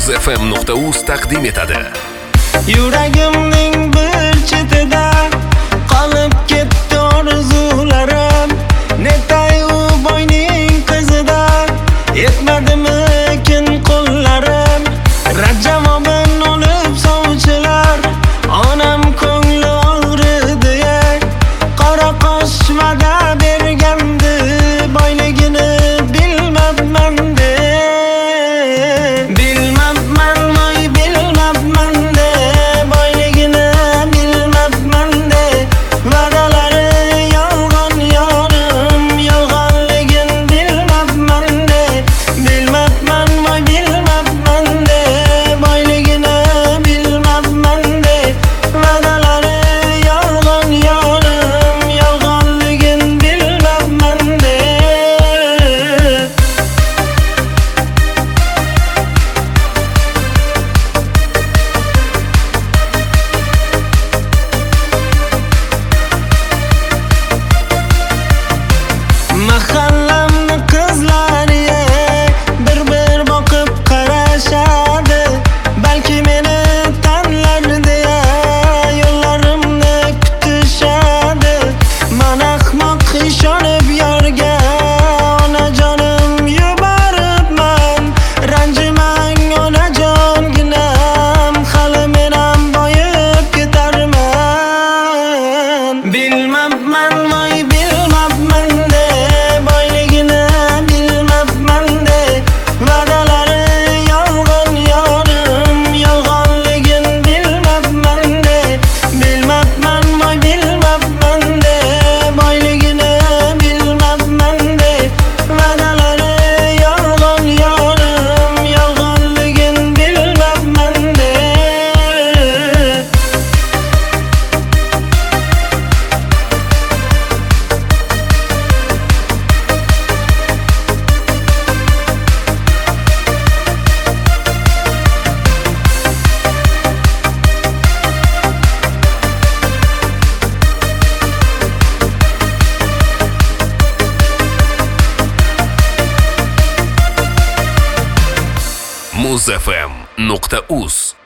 muzfm.uz taqdim etadi. Yuragimning bir chetida qolib ketdi orzularim, netay u boyning qizida yetmadimikin qo'llarim. Rad javobin olib sovchilar, onam ko'ngli og'ridi, qora qosh va'da bergandi, boyligini bilmabman de. Bilmabman, voy bilmabman de, boyligini bilmabman de. Va'dalari yolg'on yorim, yolg'onligin bilmabman de. Bilmabman, voy bilmabman de, boyligini bilmabman de. Va'dalari yolg'on yorim, yolg'onligin bilmabman de. Mahallamni qizlari bir boqib qarashadi, balki meni tanlar deya yo'llarimni kutishadi. Men ahmoq ishonib yorga onajonim yuboribman. Ranjimang onajonginam, hali men ham boyib ketarman. Bilmabman, voy bilmabman de, boyligini bilmabman de. Va'dalari yolg'on yorim, yolg'onligin bilmabman de. Bilmabman, voy bilmabman de, boyligini bilmabman de. Va'dalari yolg'on yorim, yolg'onligin bilmabman de. muzfm.uz